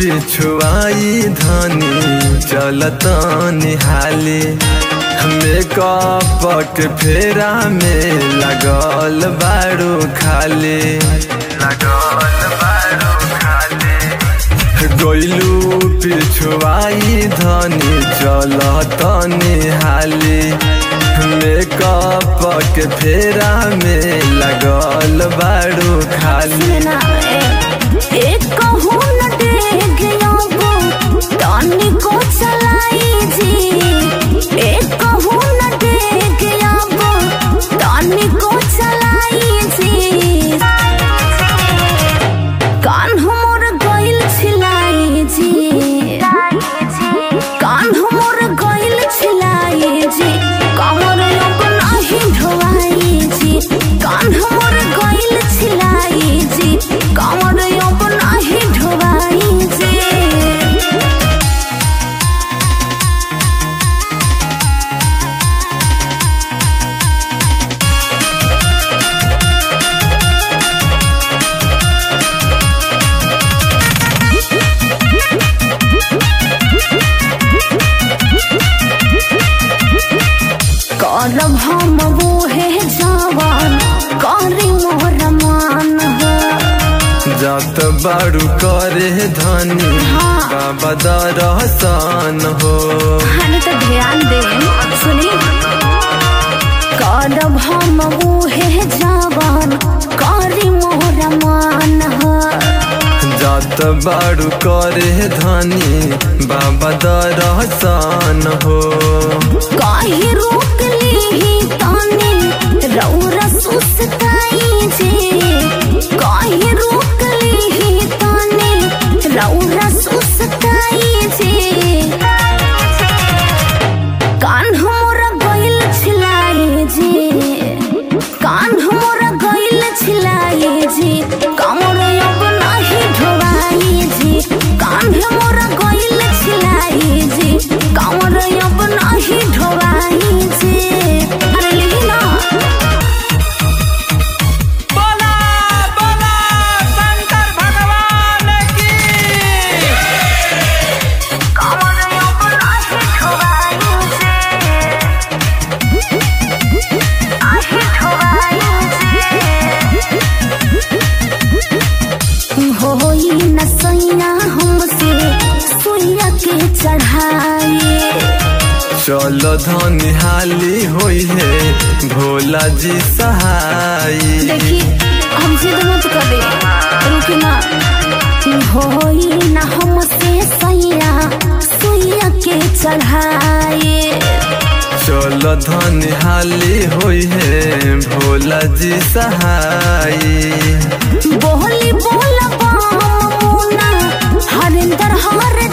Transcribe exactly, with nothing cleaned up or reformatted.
पिछुआई धनी चलत निहाली मेकअप के फेरा में लगल बारू खाली लगल बारू खाली गइलू पिछुआई धनी चलत निहाली मेकअप के फेरा में लगल बारू खाली एक कहूँ न देख टानी को चलाई जी एक कहूँ न देख टानी को चलाई जी कान हमर गइल छिलाई जी कान हमर गइल छिलाई जी कमर नाही ढोवाई जी कान हमर गइल छिलाई जी कमर नाही ढोवाई जी करब हम वो है जवान करी मोर मान हो जात बारू करे धनी बाबा दरसन हो हने तो ध्यान दे सुनी करब हम वो है जवान करी मोर मान हो जात बारू करे धनी बाबा दरसन हो काहे रोक ली ताने रौरा सुस्ताई जे काहे रोक ली ताने रौरा सुस्ताई जे कान हमरा गइल छिलाई जे कान हमरा गइल छिलाई जे कमर अब नाही ढोवाई जे कान हमरा गइल छिलाई जे कमर अब नाही ढोवाई जे अरे लीला बोला बोला शंकर भगवान की कमर अब नाही ढोवाई जे नाही ढोवाई जे होई न सैया हमसे सुइया के चढ़ाई चल धनी हाली होई है भोला जी सहाय देखी हम जिद मत करे रुके ना होई ना हमसे सैया सुइया के चढ़ाए चल धनी हाली होई है भोला जी सहाय बोली बोला बामुना हरिंदर हर